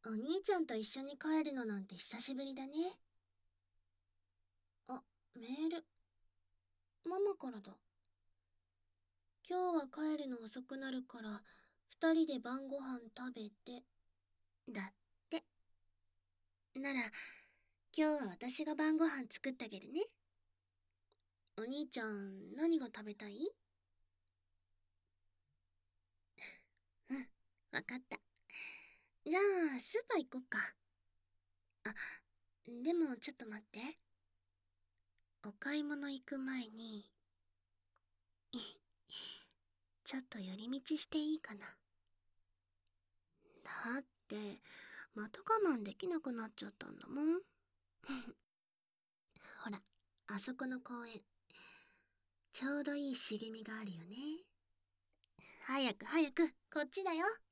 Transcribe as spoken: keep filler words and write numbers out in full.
お兄ちゃんと一緒に帰るのなんて久しぶりだね。あ、メール。ママからだ。今日は帰るの遅くなるから、二人で晩ご飯食べて。だって。なら、今日は私が晩ご飯作ってあげるね。お兄ちゃん、何が食べたい？うん、わかった。じゃあ、スーパー行こっか。あ、でもちょっと待って。お買い物行く前に、ちょっと寄り道していいかな。だって、また我慢できなくなっちゃったんだもん。ほら、あそこの公園。ちょうどいい茂みがあるよね。早く早く、こっちだよ。